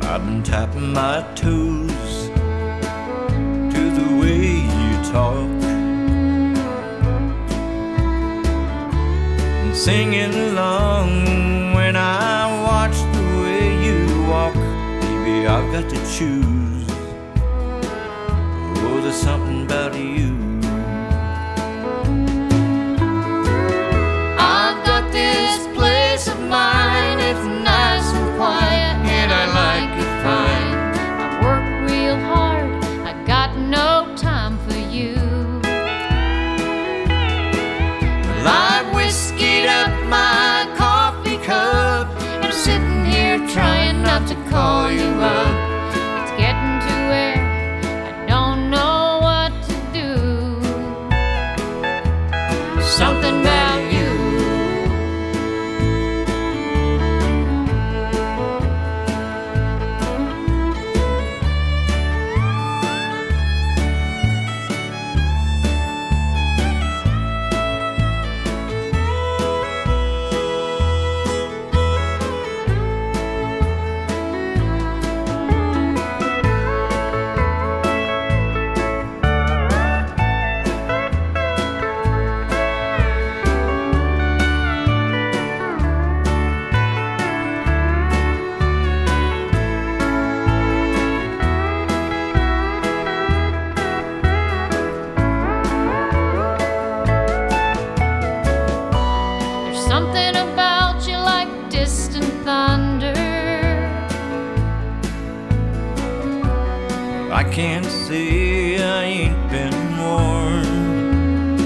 I've been tapping my toes to the way you talk and singing along when I watch the way you walk. Baby, I've got to choose. Oh, there's something about you. I've got this place of mine, it's nice and quiet, and I like it fine. I work real hard, I got no time for you. Well, I've whiskeyed up my coffee cup, I'm sitting here trying not to call you up. It's getting to where I don't know what to do. Something about you. Something about you like distant thunder. I can't say I ain't been warned.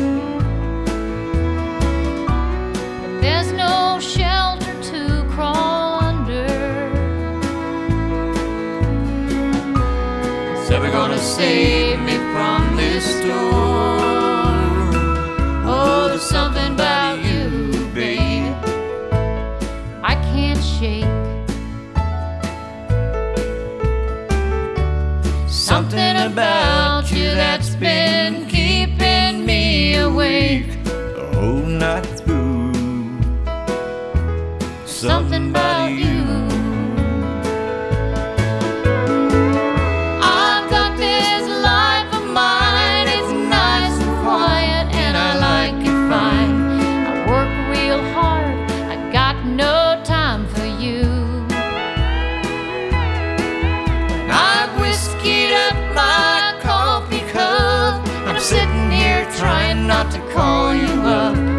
There's no shelter to crawl under. Is ever gonna save me from this storm? Oh, there's something about you, babe, I can't shake. Something about you that's been keeping me awake The whole night through. Something about you. I've got this life of mine, it's nice and quiet, and I like it fine. I work real hard, I got no time for you. I've whiskeyed up my coffee cup, I'm sitting here trying not to call you up.